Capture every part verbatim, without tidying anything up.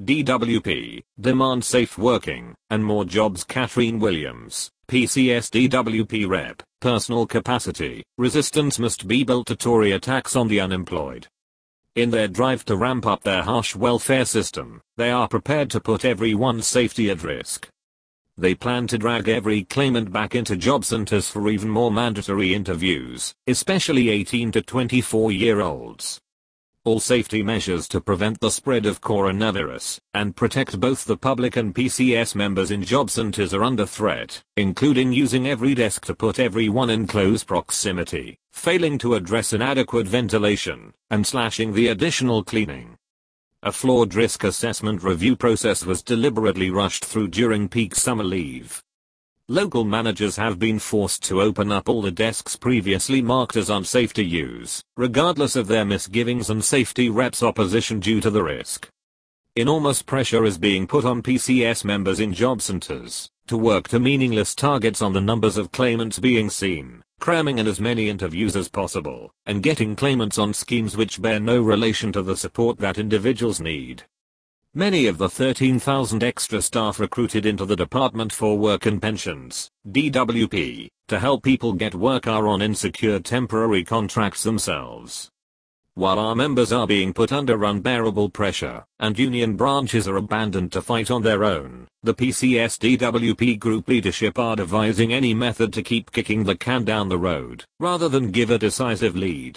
D W P, demand safe working, and more jobs. Catherine Williams, P C S D W P rep, personal capacity, resistance must be built to Tory attacks on the unemployed. In their drive to ramp up their harsh welfare system, they are prepared to put everyone's safety at risk. They plan to drag every claimant back into job centers for even more mandatory interviews, especially eighteen to twenty-four year olds. All safety measures to prevent the spread of coronavirus and protect both the public and P C S members in job centers are under threat, including using every desk to put everyone in close proximity, failing to address inadequate ventilation, and slashing the additional cleaning. A flawed risk assessment review process was deliberately rushed through during peak summer leave. Local managers have been forced to open up all the desks previously marked as unsafe to use, regardless of their misgivings and safety reps' opposition due to the risk. Enormous pressure is being put on P C S members in job centers to work to meaningless targets on the numbers of claimants being seen, cramming in as many interviews as possible, and getting claimants on schemes which bear no relation to the support that individuals need. Many of the thirteen thousand extra staff recruited into the Department for Work and Pensions, D W P, to help people get work are on insecure temporary contracts themselves. While our members are being put under unbearable pressure, and union branches are abandoned to fight on their own, the P C S D W P group leadership are devising any method to keep kicking the can down the road, rather than give a decisive lead.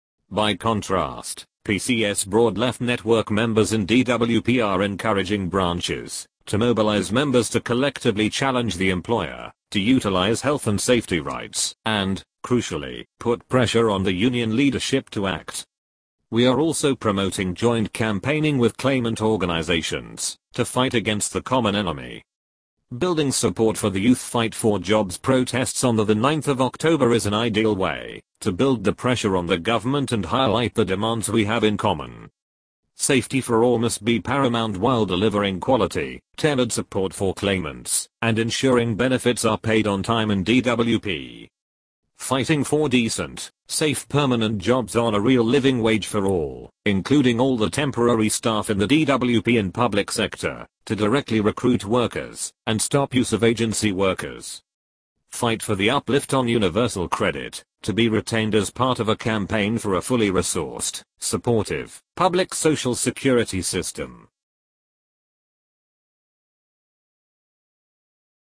By contrast, P C S Broad Left Network members in D W P are encouraging branches to mobilize members to collectively challenge the employer, to utilize health and safety rights, and, crucially, put pressure on the union leadership to act. We are also promoting joint campaigning with claimant organizations to fight against the common enemy. Building support for the Youth Fight for Jobs protests on the ninth of October is an ideal way to build the pressure on the government and highlight the demands we have in common. Safety for all must be paramount while delivering quality, tailored support for claimants, and ensuring benefits are paid on time in D W P. Fighting for decent, safe permanent jobs on a real living wage for all, including all the temporary staff in the D W P and public sector, to directly recruit workers, and stop use of agency workers. Fight for the uplift on universal credit, to be retained as part of a campaign for a fully resourced, supportive, public social security system.